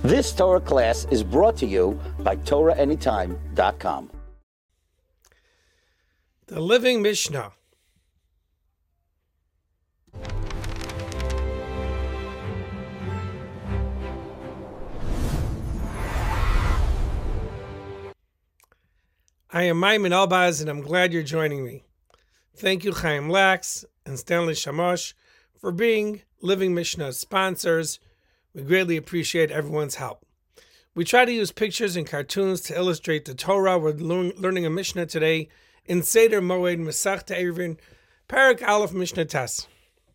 This Torah class is brought to you by TorahAnytime.com. The Living Mishnah. I am Maimon Elbaz, and I'm glad you're joining me. Thank you, Chaim Lax and Stanley Shamash, for being Living Mishnah sponsors. We greatly appreciate everyone's help. We try to use pictures and cartoons to illustrate the Torah. We're learning a Mishnah today in Seder Moed Masechta Eruvin, Parak Aleph Mishnah Tes.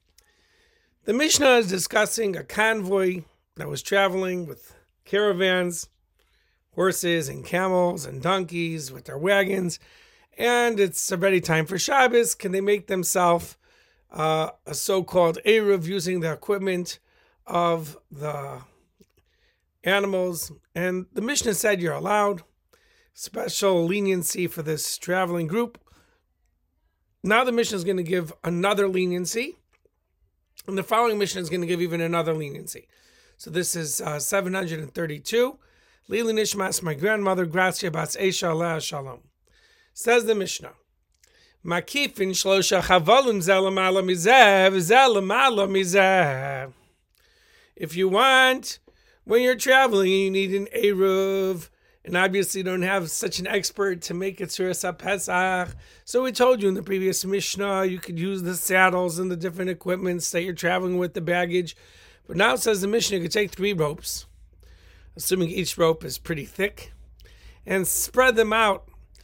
The Mishnah is discussing a convoy that was traveling with caravans, horses and camels and donkeys with their wagons, and it's already time for Shabbos. Can they make themselves a so-called Eruv using the equipment of the animals? And the Mishnah said you're allowed special leniency for this traveling group. Now the Mishnah is going to give another leniency, and the following Mishnah is going to give even another leniency. So this is 732. Lili Nishmas, my grandmother, Gracia Bas Esha Aleh Shalom. Says the Mishnah, Makifin Shlosha Chavalim Zelamala Mizev Zelamala Mizev. If you want, when you're traveling, you need an Eruv, and obviously you don't have such an expert to make it Suras HaPesach. So we told you in the previous Mishnah, you could use the saddles and the different equipments that you're traveling with, the baggage. But now it says the Mishnah, you could take 3 ropes, assuming each rope is pretty thick, and spread them out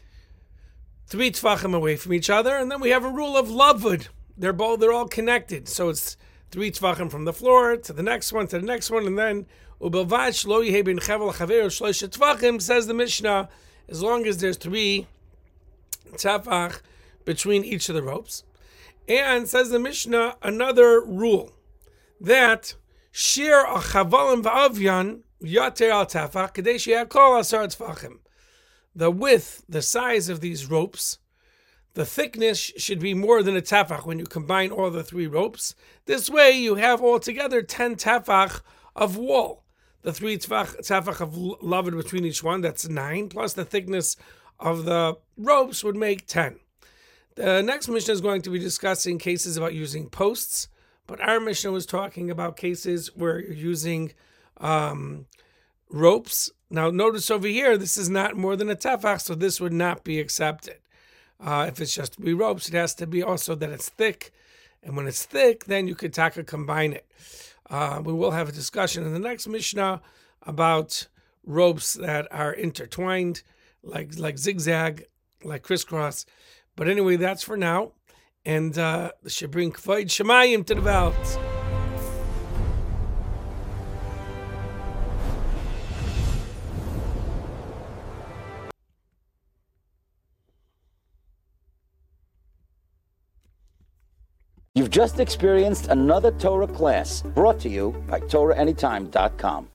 3 tefachim away from each other. And then we have a rule of lavud. They're all connected. So it's 3 tefachim from the floor to the next one, and then ubelvad lo yehei ben chevel chaveru shlosh tefachim, says the Mishnah, as long as there's 3 tefach between each of the ropes. And says the Mishnah, another rule, that shir a chavalim va'avyan yater al tefach kadesh yakol asar tefachim. The width, the size of these ropes, the thickness should be more than a tefach when you combine all the 3 ropes. This way you have altogether 10 tefach of wall. The 3 tefach of lavud between each one, that's 9, plus the thickness of the ropes would make 10. The next Mishnah is going to be discussing cases about using posts, but our Mishnah was talking about cases where you're using ropes. Now notice over here, this is not more than a tefach, so this would not be accepted. If it's just 3 ropes, it has to be also that it's thick. And when it's thick, then you could combine it. We will have a discussion in the next Mishnah about ropes that are intertwined, like zigzag, like crisscross. But anyway, that's for now. And should bring Kvoid Shemayim to the Welt. You've just experienced another Torah class brought to you by TorahAnytime.com.